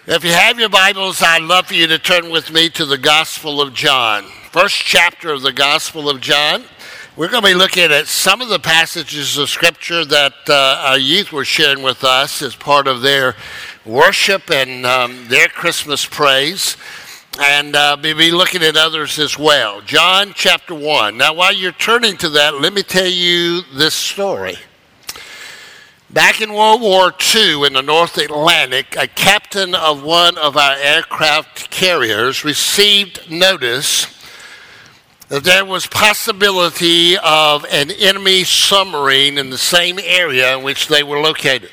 If you have your Bibles, I'd love for you to turn with me to the Gospel of John. First chapter of the Gospel of John. We're going to be looking at some of the passages of Scripture that our youth were sharing with us as part of their worship and their Christmas praise. And we'll be looking at others as well. John chapter 1. Now, while you're turning to that, let me tell you this story. Back in World War II in the North Atlantic, a captain of one of our aircraft carriers received notice that there was possibility of an enemy submarine in the same area in which they were located.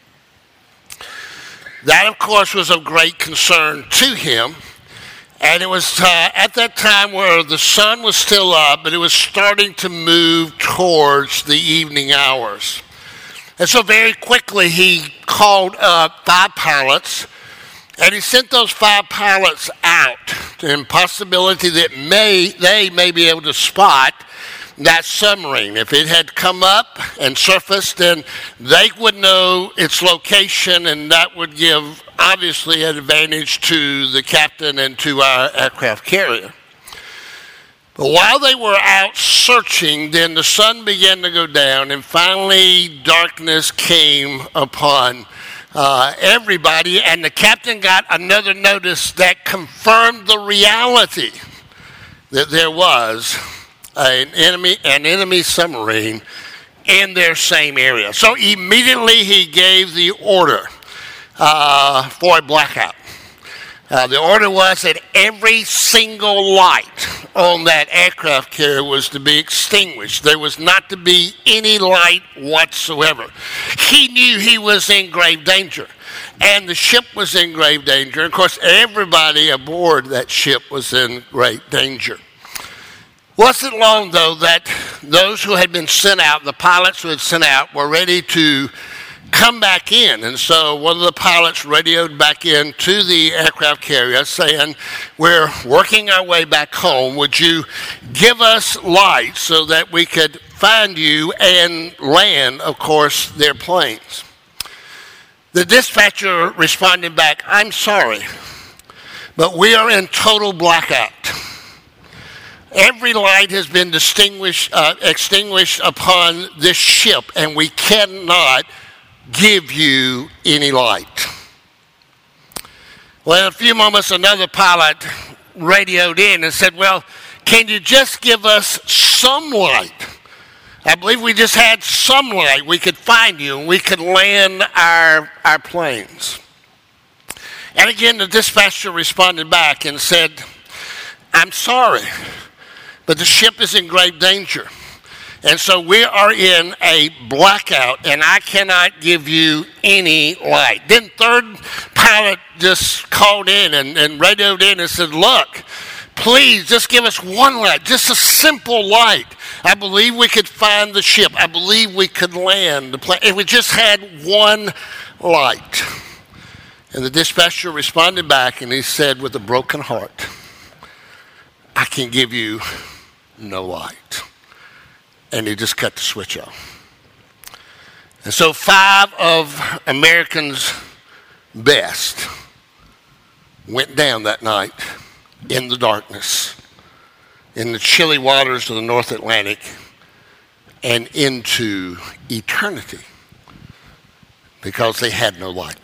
That, of course, was of great concern to him. And it was at that time where the sun was still up, but it was starting to move towards the evening hours. And so very quickly he called up 5 pilots, and he sent those 5 pilots out in possibility that they may be able to spot that submarine. If it had come up and surfaced, then they would know its location, and that would give, obviously, an advantage to the captain and to our aircraft carrier. But while they were out searching, then the sun began to go down, and finally darkness came upon everybody, and the captain got another notice that confirmed the reality that there was an enemy submarine in their same area. So immediately he gave the order for a blackout. The order was that every single light on that aircraft carrier was to be extinguished. There was not to be any light whatsoever. He knew he was in grave danger, and the ship was in grave danger. Of course, everybody aboard that ship was in great danger. Wasn't long, though, that those who had been sent out, the pilots who had sent out, were ready to come back in. And so one of the pilots radioed back in to the aircraft carrier saying, "We're working our way back home. Would you give us light so that we could find you and land, of course, their planes?" The dispatcher responded back, "I'm sorry, but we are in total blackout. Every light has been extinguished upon this ship, and we cannot give you any light." Well, in a few moments, another pilot radioed in and said, "Well, can you just give us some light? I believe we just had some light. We could find you and we could land our planes." And again, the dispatcher responded back and said, "I'm sorry, but the ship is in grave danger. And so we are in a blackout, and I cannot give you any light." Then third pilot just called in and radioed in and said, "Look, please just give us one light, just a simple light. I believe we could find the ship. I believe we could land the plane. If we just had one light." And the dispatcher responded back, and he said with a broken heart, "I can give you no light." And he just cut the switch off. And so 5 of Americans' best went down that night in the darkness, in the chilly waters of the North Atlantic, and into eternity because they had no light.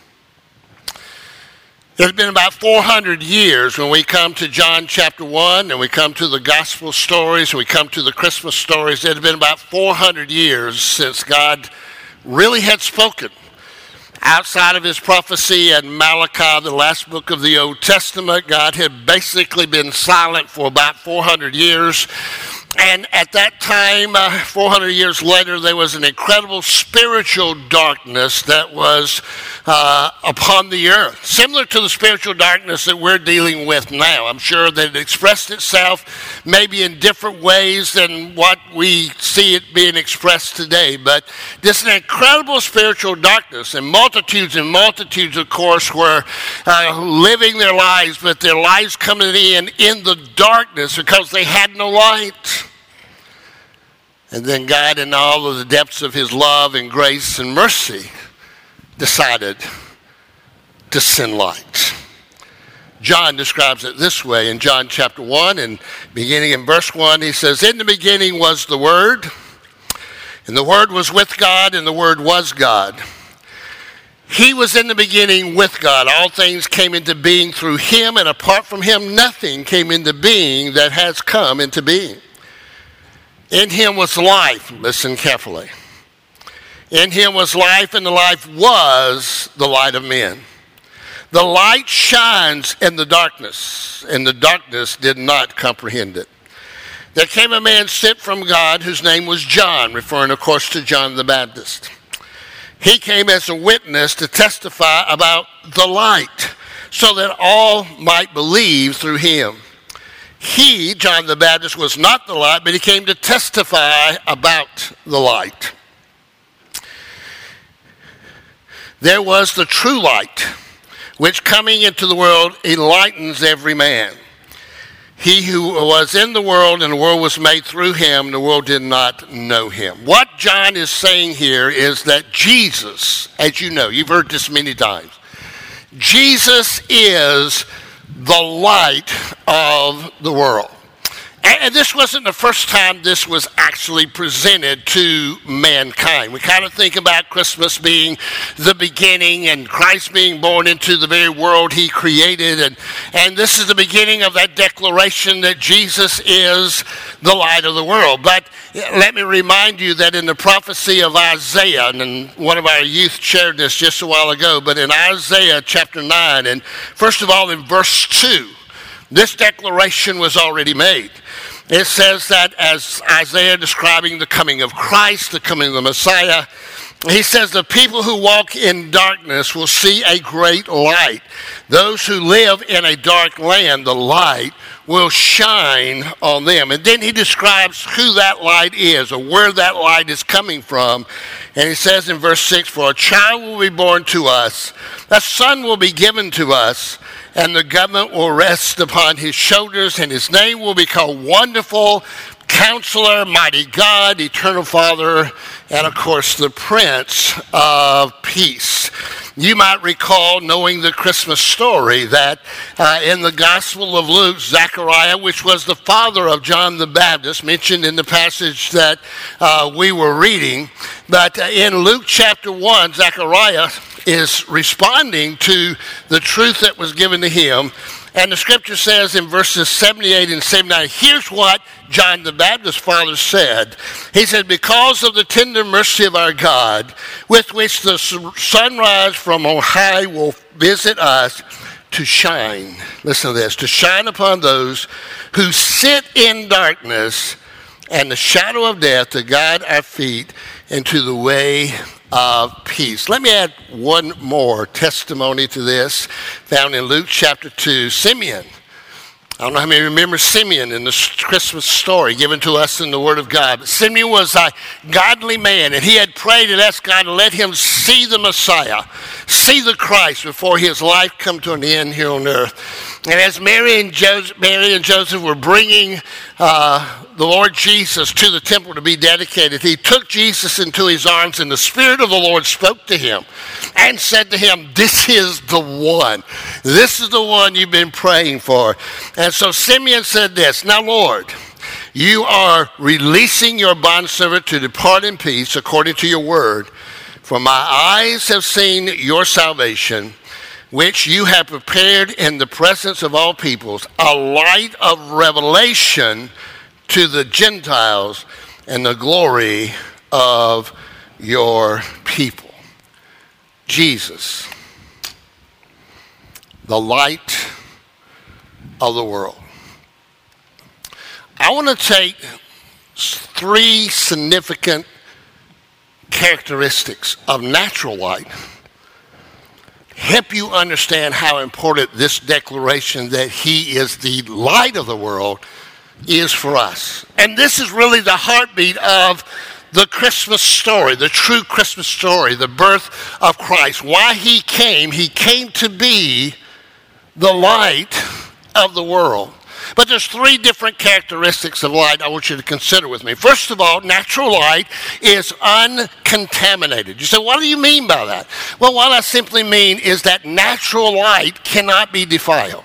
It's been about 400 years when we come to John chapter 1 and we come to the gospel stories and we come to the Christmas stories. It had been about 400 years since God really had spoken. Outside of his prophecy in Malachi, the last book of the Old Testament, God had basically been silent for about 400 years. And at that time, 400 years later, there was an incredible spiritual darkness that was upon the earth, similar to the spiritual darkness that we're dealing with now. I'm sure that it expressed itself maybe in different ways than what we see it being expressed today. But this is an incredible spiritual darkness, and multitudes, of course, were living their lives, but their lives coming in the darkness because they had no light. And then God, in all of the depths of his love and grace and mercy, decided to send light. John describes it this way in John chapter 1, and beginning in verse 1, he says, "In the beginning was the Word, and the Word was with God, and the Word was God. He was in the beginning with God. All things came into being through him, and apart from him, nothing came into being that has come into being. In him was life." Listen carefully. "In him was life, and the life was the light of men. The light shines in the darkness, and the darkness did not comprehend it. There came a man sent from God whose name was John," referring, of course, to John the Baptist. "He came as a witness to testify about the light, so that all might believe through him. He, John the Baptist, was not the light, but he came to testify about the light. There was the true light, which coming into the world enlightens every man. He who was in the world, and the world was made through him, the world did not know him." What John is saying here is that Jesus, as you know, you've heard this many times, Jesus is the light of the world. And this wasn't the first time this was actually presented to mankind. We kind of think about Christmas being the beginning and Christ being born into the very world he created. And this is the beginning of that declaration that Jesus is the light of the world. But let me remind you that in the prophecy of Isaiah, and one of our youth shared this just a while ago, but in Isaiah chapter 9, and first of all in verse 2, this declaration was already made. It says that as Isaiah describing the coming of Christ, the coming of the Messiah, he says, "The people who walk in darkness will see a great light. Those who live in a dark land, the light will shine on them." And then he describes who that light is, or where that light is coming from. And he says in verse 6, "For a child will be born to us, a son will be given to us, and the government will rest upon his shoulders, and his name will be called Wonderful, Counselor, Mighty God, Eternal Father, and of course the Prince of Peace." You might recall, knowing the Christmas story, that in the Gospel of Luke, Zechariah, which was the father of John the Baptist, mentioned in the passage that we were reading, but in Luke chapter 1, Zechariah is responding to the truth that was given to him. And the scripture says in verses 78 and 79, here's what John the Baptist's father said. He said, "Because of the tender mercy of our God, with which the sunrise from on high will visit us to shine," listen to this, "to shine upon those who sit in darkness and the shadow of death, to guide our feet into the way of peace." Let me add one more testimony to this, found in Luke chapter 2. Simeon. I don't know how many remember Simeon in the Christmas story given to us in the Word of God. But Simeon was a godly man, and he had prayed and asked God to let him see the Messiah, see the Christ before his life come to an end here on earth. And as Mary and Joseph were bringing the Lord Jesus to the temple to be dedicated, he took Jesus into his arms, and the Spirit of the Lord spoke to him and said to him, "This is the one. This is the one you've been praying for." And so Simeon said this, "Now, Lord, you are releasing your bondservant to depart in peace according to your word. For my eyes have seen your salvation, which you have prepared in the presence of all peoples, a light of revelation to the Gentiles and the glory of your people." Jesus, the light of the world. I want to take three significant characteristics of natural light, help you understand how important this declaration that he is the light of the world is for us. And this is really the heartbeat of the Christmas story, the true Christmas story, the birth of Christ. Why he came to be the light of the world. But there's three different characteristics of light I want you to consider with me. First of all, natural light is uncontaminated. You say, what do you mean by that? Well, what I simply mean is that natural light cannot be defiled.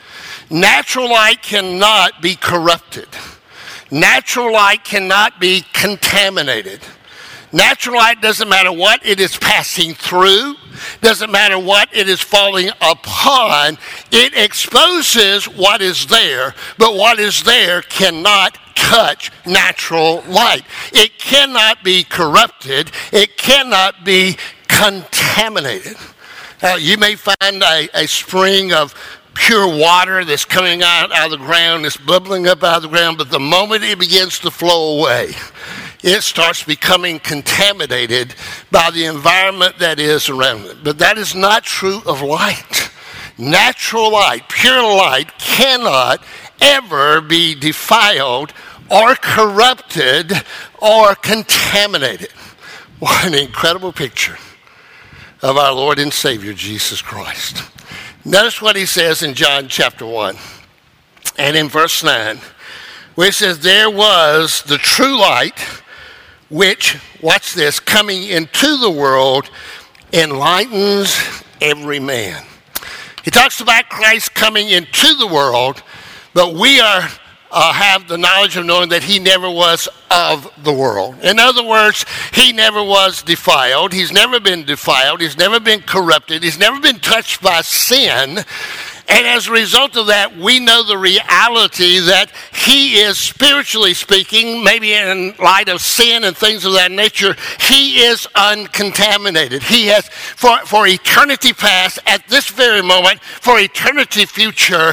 Natural light cannot be corrupted. Natural light cannot be contaminated. Natural light doesn't matter what it is passing through, doesn't matter what it is falling upon. It exposes what is there, but what is there cannot touch natural light. It cannot be corrupted. It cannot be contaminated. Now, you may find a spring of pure water that's coming out of the ground, that's bubbling up out of the ground, but the moment it begins to flow away, it starts becoming contaminated by the environment that is around it. But that is not true of light. Natural light, pure light, cannot ever be defiled or corrupted or contaminated. What an incredible picture of our Lord and Savior, Jesus Christ. Notice what he says in John chapter 1 and in verse 9, where it says, there was the true light, which, watch this, coming into the world, enlightens every man. He talks about Christ coming into the world, but we have the knowledge of knowing that he never was of the world. In other words, he never was defiled. He's never been defiled. He's never been corrupted. He's never been touched by sin. And as a result of that, we know the reality that he is, spiritually speaking, maybe in light of sin and things of that nature, he is uncontaminated. He has, for eternity past, at this very moment, for eternity future,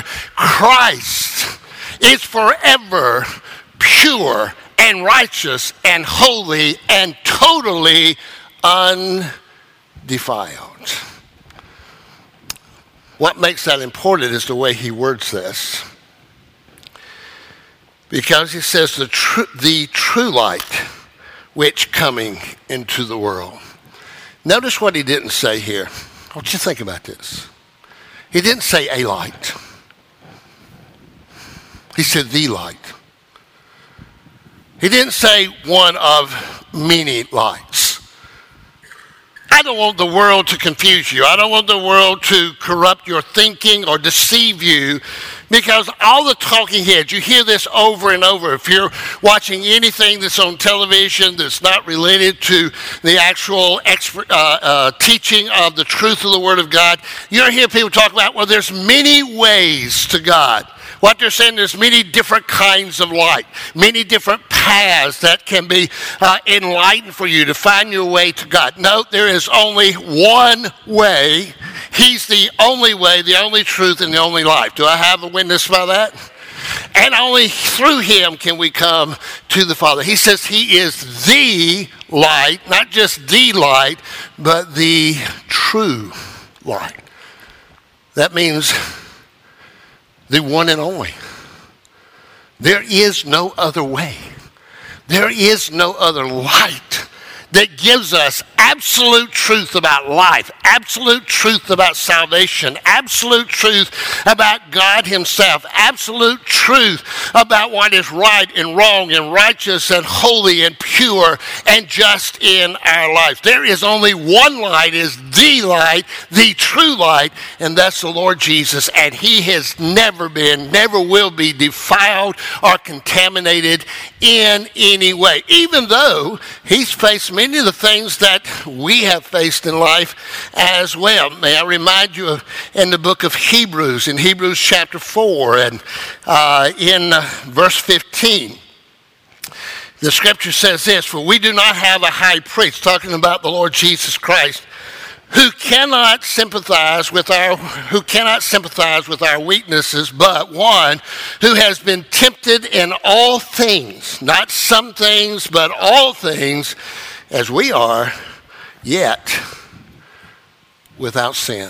Christ is forever pure and righteous and holy and totally undefiled. What makes that important is the way he words this. Because he says the true light which coming into the world. Notice what he didn't say here. I want you to think about this. He didn't say a light. He said the light. He didn't say one of many lights. I don't want the world to confuse you. I don't want the world to corrupt your thinking or deceive you, because all the talking heads, you hear this over and over. If you're watching anything that's on television that's not related to the actual teaching of the truth of the Word of God, you'll hear people talk about, well, there's many ways to God. What they're saying, there's many different kinds of light, many different paths that can be enlightened for you to find your way to God. No, there is only one way. He's the only way, the only truth, and the only life. Do I have a witness by that? And only through him can we come to the Father. He says he is the light, not just the light, but the true light. That means the one and only. There is no other way. There is no other light that gives us absolute truth about life, absolute truth about salvation, absolute truth about God himself, absolute truth about what is right and wrong and righteous and holy and pure and just in our life. There is only one light, is the light, the true light, and that's the Lord Jesus. And he has never been, never will be defiled or contaminated in any way, even though he's faced many of the things that we have faced in life as well. May I remind you of in the book of Hebrews, in Hebrews chapter 4 and in verse 15. The scripture says this, for we do not have a high priest, talking about the Lord Jesus Christ, who cannot sympathize with our weaknesses, but one who has been tempted in all things, not some things, but all things, as we are, yet without sin.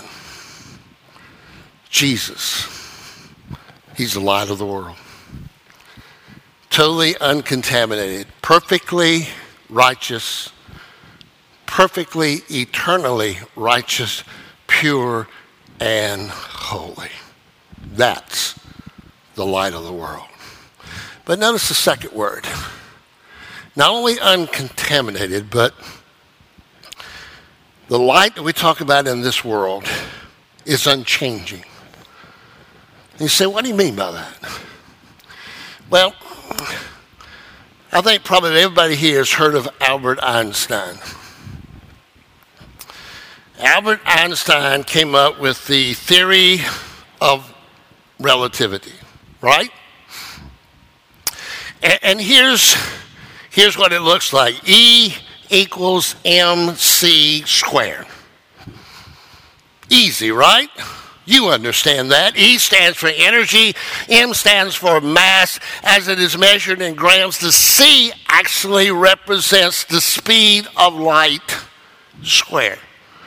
Jesus, he's the light of the world. Totally uncontaminated, perfectly righteous, perfectly, eternally righteous, pure, and holy. That's the light of the world. But notice the second word. Not only uncontaminated, but the light that we talk about in this world is unchanging. And you say, what do you mean by that? Well, I think probably everybody here has heard of Albert Einstein. Albert Einstein came up with the theory of relativity, right? And here's what it looks like. E equals mc squared. Easy, right? You understand that. E stands for energy. M stands for mass as it is measured in grams. The C actually represents the speed of light squared.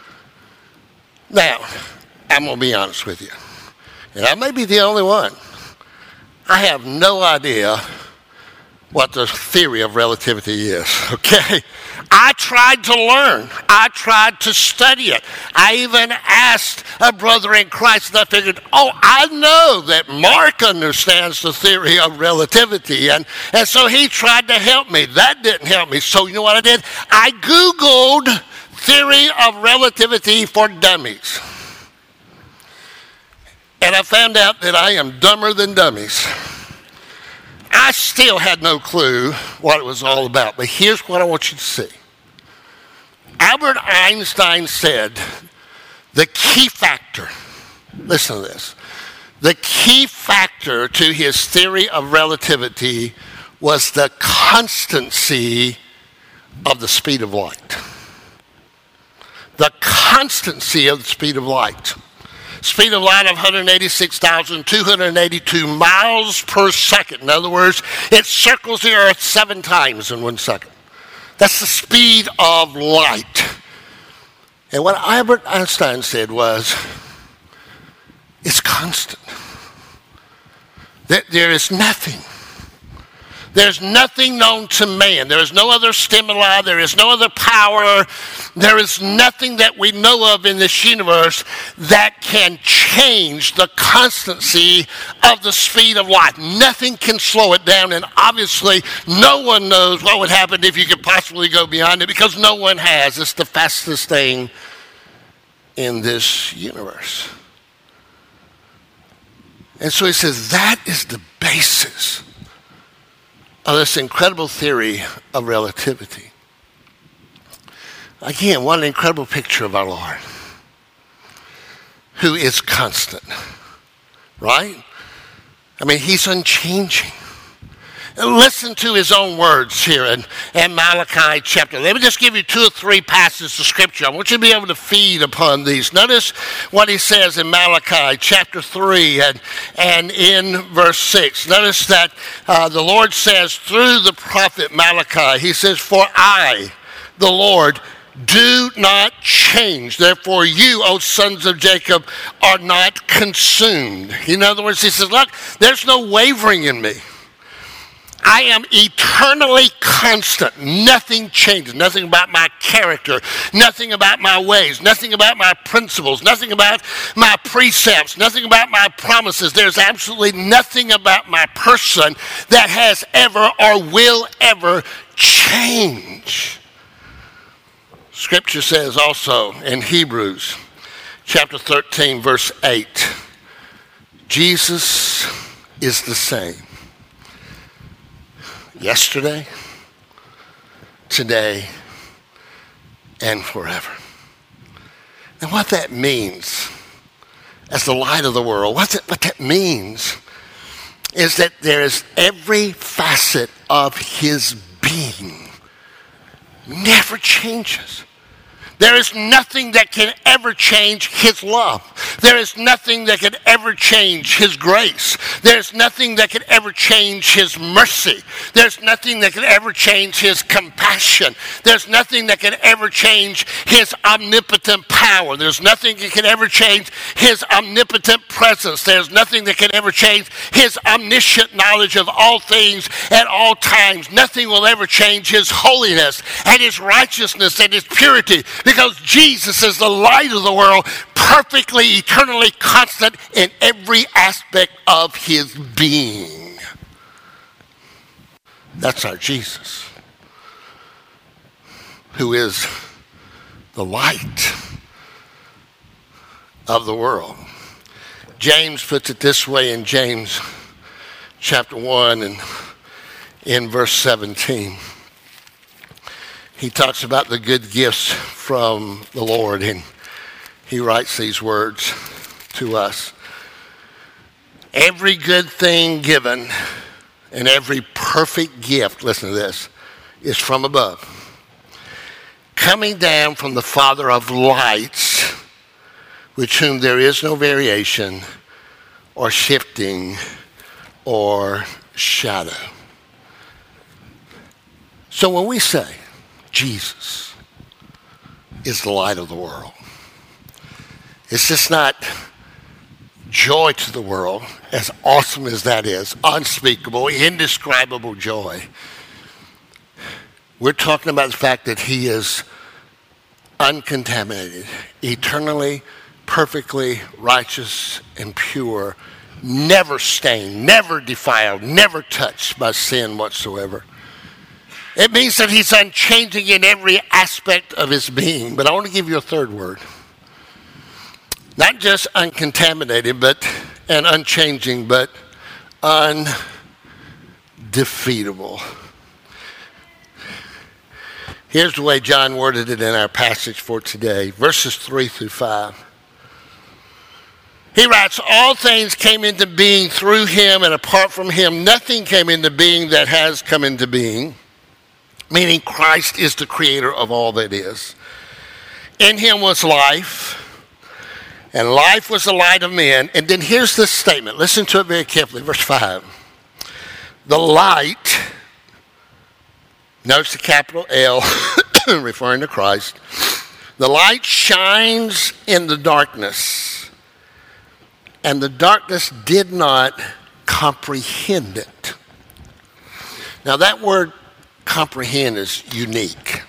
Now, I'm going to be honest with you. And I may be the only one. I have no idea what the theory of relativity is, okay? I tried to learn. I tried to study it. I even asked a brother in Christ, and I figured, I know that Mark understands the theory of relativity, and so he tried to help me. That didn't help me. So you know what I did? I Googled theory of relativity for dummies. And I found out that I am dumber than dummies. I still had no clue what it was all about, but here's what I want you to see. Albert Einstein said the key factor, listen to this, the key factor to his theory of relativity was the constancy of the speed of light. The constancy of the speed of light. Speed of light of 186,282 miles per second. In other words, it circles the earth 7 times in 1 second. That's the speed of light. And what Albert Einstein said was, it's constant. There is nothing. There's nothing known to man. There is no other stimuli. There is no other power. There is nothing that we know of in this universe that can change the constancy of the speed of light. Nothing can slow it down, and obviously no one knows what would happen if you could possibly go beyond it, because no one has. It's the fastest thing in this universe. And so he says that is the basis of this incredible theory of relativity. Again, what an incredible picture of our Lord, who is constant, right? I mean, he's unchanging. And listen to his own words here in Malachi chapter. Let me just give you 2 or 3 passages of scripture. I want you to be able to feed upon these. Notice what he says in Malachi chapter 3 and in verse 6. Notice that the Lord says through the prophet Malachi, he says, "For I, the Lord, do not change. Therefore you, O sons of Jacob, are not consumed." In other words, he says, look, there's no wavering in me. I am eternally constant. Nothing changes. Nothing about my character. Nothing about my ways. Nothing about my principles. Nothing about my precepts. Nothing about my promises. There's absolutely nothing about my person that has ever or will ever change. Scripture says also in Hebrews chapter 13, verse 8, Jesus is the same. Yesterday, today, and forever. And what that means, as the light of the world, what that means is that there is every facet of his being never changes. There is nothing that can ever change his love. There is nothing that can ever change his grace. There's nothing that can ever change his mercy. There's nothing that can ever change his compassion. There's nothing that can ever change his omnipotent power. There's nothing that can ever change his omnipotent presence. There's nothing that can ever change his omniscient knowledge of all things at all times. Nothing will ever change his holiness and his righteousness and his purity, Because Jesus is the light of the world, perfectly, eternally constant in every aspect of his being. That's our Jesus, who is the light of the world. James puts it this way in James chapter 1 and in verse 17. He talks about the good gifts from the Lord, and he writes these words to us. Every good thing given and every perfect gift, listen to this, is from above, coming down from the Father of lights, with whom there is no variation or shifting or shadow. So when we say Jesus is the light of the world, it's just not joy to the world, as awesome as that is, unspeakable, indescribable joy. We're talking about the fact that he is uncontaminated, eternally, perfectly righteous and pure, never stained, never defiled, never touched by sin whatsoever. It means that he's unchanging in every aspect of his being. But I want to give you a third word. Not just uncontaminated and unchanging, but undefeatable. Here's the way John worded it in our passage for today, verses 3 through 5. He writes, all things came into being through him, and apart from him, nothing came into being that has come into being. Meaning Christ is the creator of all that is. In him was life, and life was the light of men. And then here's this statement. Listen to it very carefully. Verse 5. The light, notice the capital L, referring to Christ. The light shines in the darkness, and the darkness did not comprehend it. Now that word comprehend is unique.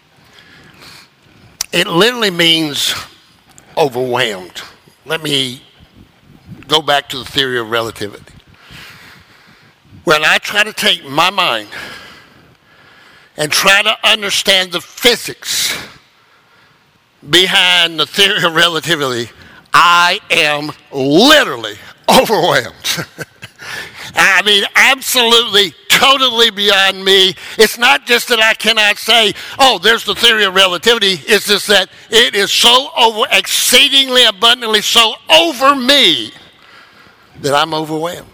It literally means overwhelmed. Let me go back to the theory of relativity. When I try to take my mind and try to understand the physics behind the theory of relativity, I am literally overwhelmed. I mean, absolutely, totally beyond me. It's not just that I cannot say, oh, there's the theory of relativity. It's just that it is so exceedingly abundantly so over me that I'm overwhelmed.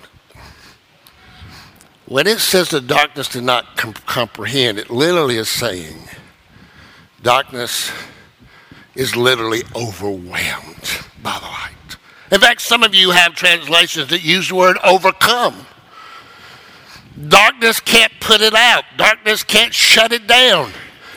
When it says the darkness did not comprehend, it literally is saying darkness is literally overwhelmed by the light. In fact, some of you have translations that use the word overcome. Darkness can't put it out. Darkness can't shut it down.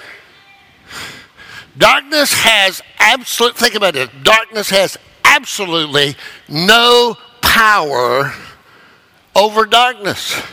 Darkness has think about this. Darkness has absolutely no power over darkness.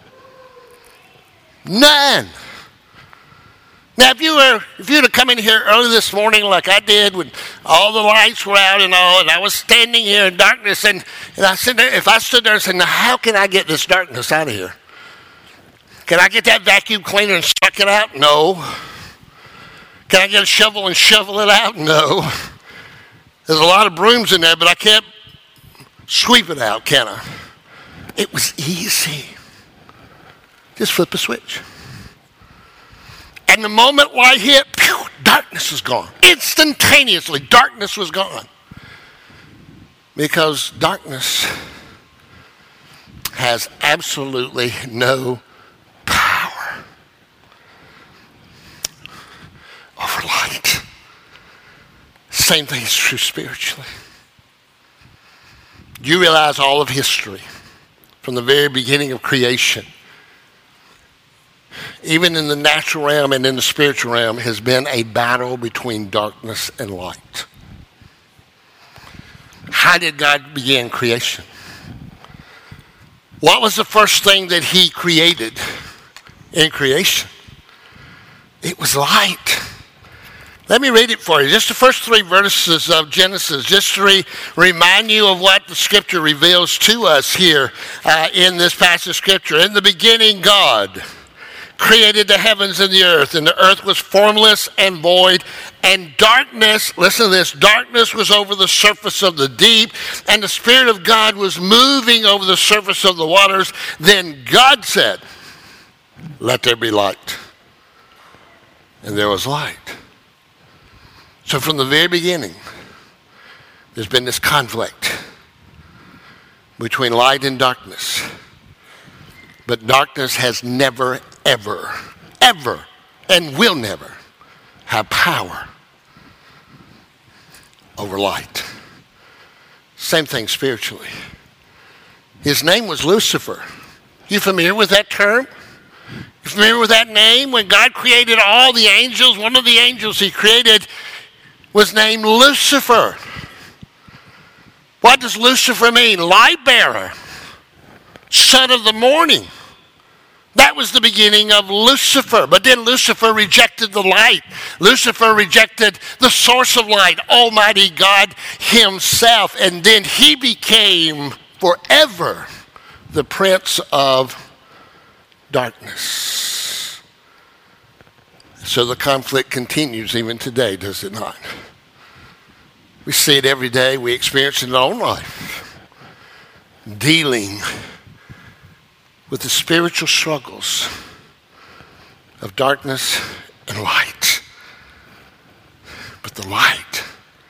None. Now, if you'd have come in here early this morning like I did when all the lights were out and all, and I was standing here in darkness, and I said, if I stood there and said, now how can I get this darkness out of here? Can I get that vacuum cleaner and suck it out? No. Can I get a shovel and shovel it out? No. There's a lot of brooms in there, but I can't sweep it out, can I? It was easy. Just flip a switch. And the moment light hit, darkness was gone. Instantaneously, darkness was gone. Because darkness has absolutely no power over light. Same thing is true spiritually. You realize all of history, from the very beginning of creation, even in the natural realm and in the spiritual realm, has been a battle between darkness and light. How did God begin creation? What was the first thing that he created in creation? It was light. Let me read it for you. Just the first 3 verses of Genesis, just to remind you of what the Scripture reveals to us here in this passage of Scripture. In the beginning, God created the heavens and the earth was formless and void, and darkness, listen to this, darkness was over the surface of the deep, and the Spirit of God was moving over the surface of the waters. Then God said, "Let there be light." And there was light. So from the very beginning, there's been this conflict between light and darkness. But darkness has never, ever, and will never have power over light. Same thing spiritually. His name was Lucifer. You familiar with that term? You familiar with that name? When God created all the angels, one of the angels he created was named Lucifer. What does Lucifer mean? Light bearer, son of the morning. That was the beginning of Lucifer. But then Lucifer rejected the light. Lucifer rejected the source of light, Almighty God himself. And then he became forever the prince of darkness. So the conflict continues even today, does it not? We see it every day. We experience it in our own life. Dealing with the spiritual struggles of darkness and light. But the light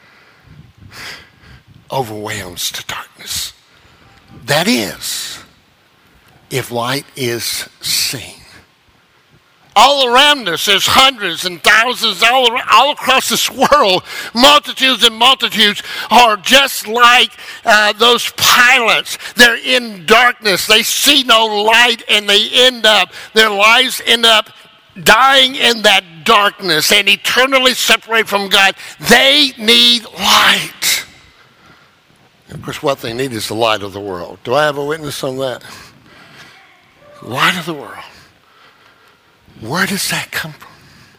overwhelms the darkness. That is, if light is seen. All around us, there's hundreds and thousands all across this world. Multitudes and multitudes are just like those pilots. They're in darkness. They see no light, and their lives end up dying in that darkness and eternally separated from God. They need light. Of course, what they need is the light of the world. Do I have a witness on that? Light of the world. Where does that come from?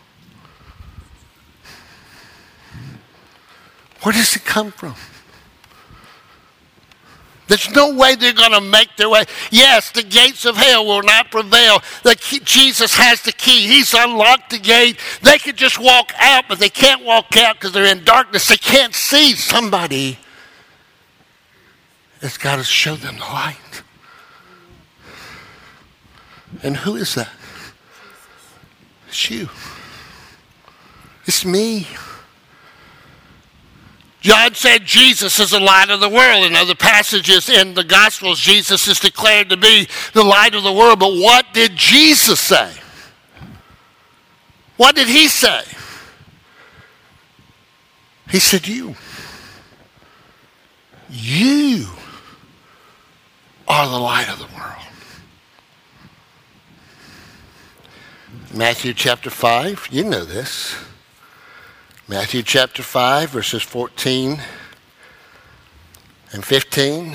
Where does it come from? There's no way they're going to make their way. Yes, the gates of hell will not prevail. Jesus has the key. He's unlocked the gate. They could just walk out, but they can't walk out because they're in darkness. They can't see. Somebody has got to show them the light. And who is that? It's you. It's me. John said Jesus is the light of the world. In other passages in the Gospels, Jesus is declared to be the light of the world. But what did Jesus say? What did he say? He said, you are the light of the world. Matthew chapter 5, you know this. Matthew chapter 5, verses 14 and 15.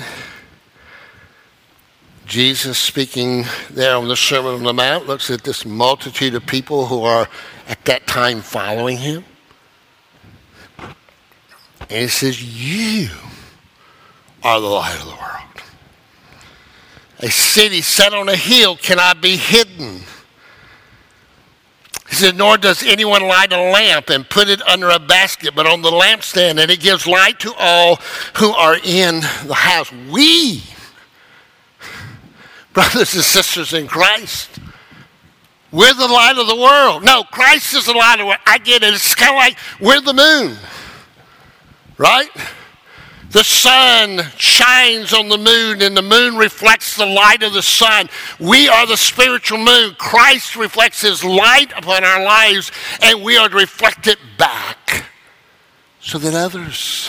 Jesus, speaking there on the Sermon on the Mount, looks at this multitude of people who are at that time following him. And he says, you are the light of the world. A city set on a hill cannot be hidden. He said, nor does anyone light a lamp and put it under a basket, but on the lampstand, and it gives light to all who are in the house. We, brothers and sisters in Christ, we're the light of the world. No, Christ is the light of the world. I get it. It's kind of like we're the moon, right? The sun shines on the moon, and the moon reflects the light of the sun. We are the spiritual moon. Christ reflects his light upon our lives, and we are to reflect it back so that others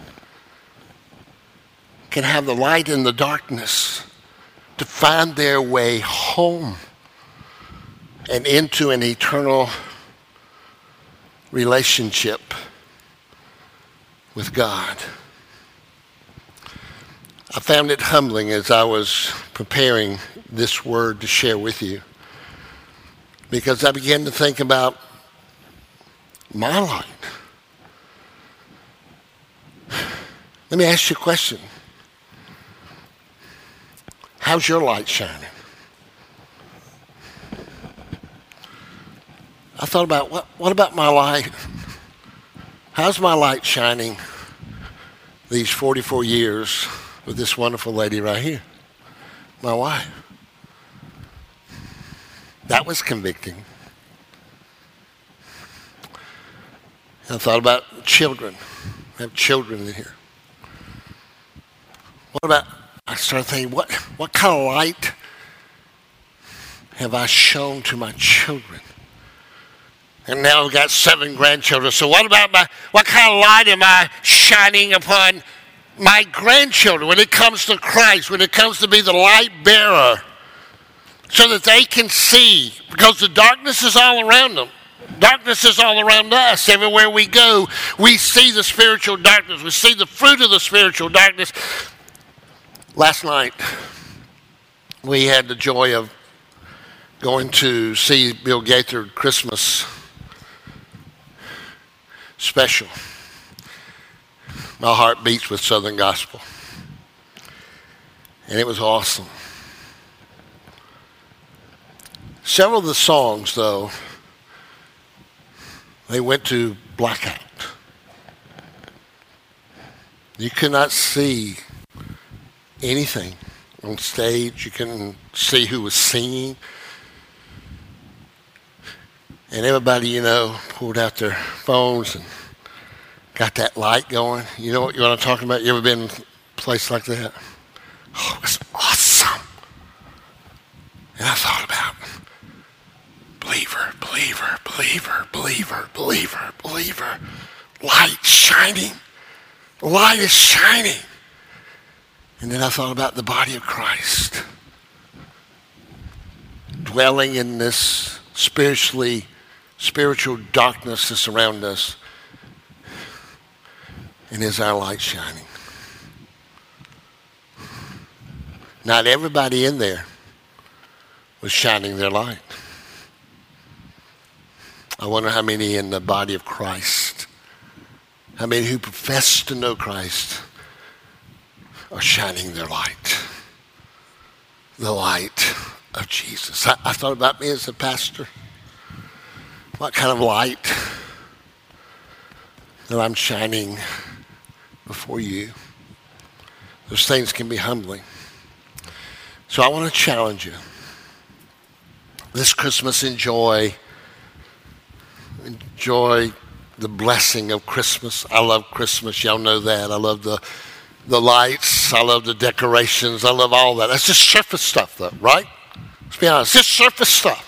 can have the light in the darkness to find their way home and into an eternal relationship with God. I found it humbling as I was preparing this word to share with you, because I began to think about my light. Let me ask you a question. How's your light shining? I thought about, what about my light? How's my light shining these 44 years with this wonderful lady right here, my wife? That was convicting. I thought about children. I have children in here. What about, I started thinking, what kind of light have I shown to my children? And now I've got 7 grandchildren. So what kind of light am I shining upon my grandchildren when it comes to Christ, when it comes to be the light bearer, so that they can see, because the darkness is all around them. Darkness is all around us. Everywhere we go, we see the spiritual darkness. We see the fruit of the spiritual darkness. Last night, we had the joy of going to see Bill Gaither Christmas special. My heart beats with Southern Gospel. And it was awesome. Several of the songs, though, they went to blackout. You could not see anything on stage. You couldn't see who was singing. And everybody, pulled out their phones and got that light going. You know what I'm talking about? You ever been in a place like that? Oh, it was awesome. And I thought about believer, believer, believer, believer, believer, believer. Light shining. The light is shining. And then I thought about the body of Christ dwelling in this spiritual darkness that's around us. And is our light shining? Not everybody in there was shining their light. I wonder how many in the body of Christ, how many who profess to know Christ are shining their light. The light of Jesus. I thought about me as a pastor. What kind of light that I'm shining before you? Those things can be humbling. So I want to challenge you. This Christmas, enjoy the blessing of Christmas. I love Christmas. Y'all know that. I love the lights. I love the decorations. I love all that. That's just surface stuff, though, right? Let's be honest. Just surface stuff.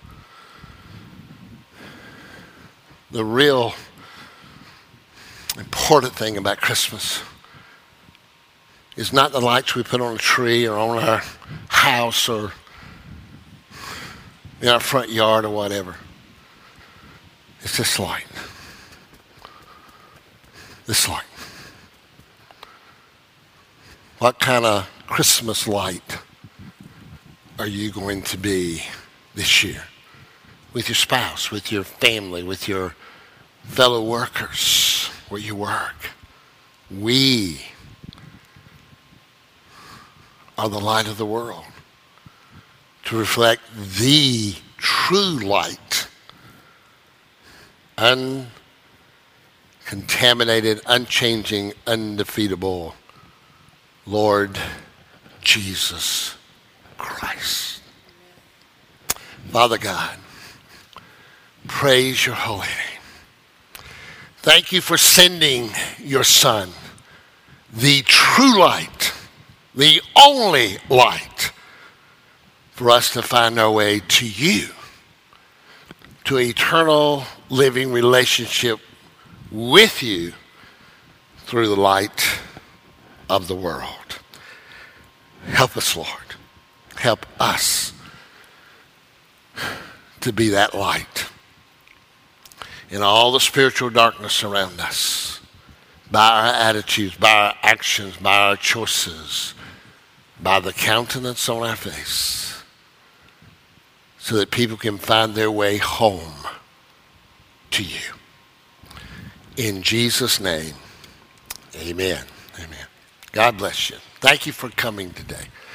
The real important thing about Christmas is not the lights we put on a tree or on our house or in our front yard or whatever. It's this light. This light. What kind of Christmas light are you going to be this year? With your spouse, with your family, with your fellow workers where you work. We are the light of the world to reflect the true light, uncontaminated, unchanging, undefeatable Lord Jesus Christ. Father God, praise your holy name. Thank you for sending your Son, the true light, the only light, for us to find our way to you, to eternal living relationship with you through the light of the world. Help us, Lord. Help us to be that light in all the spiritual darkness around us, by our attitudes, by our actions, by our choices, by the countenance on our face, so that people can find their way home to you. In Jesus' name, amen. Amen. God bless you. Thank you for coming today.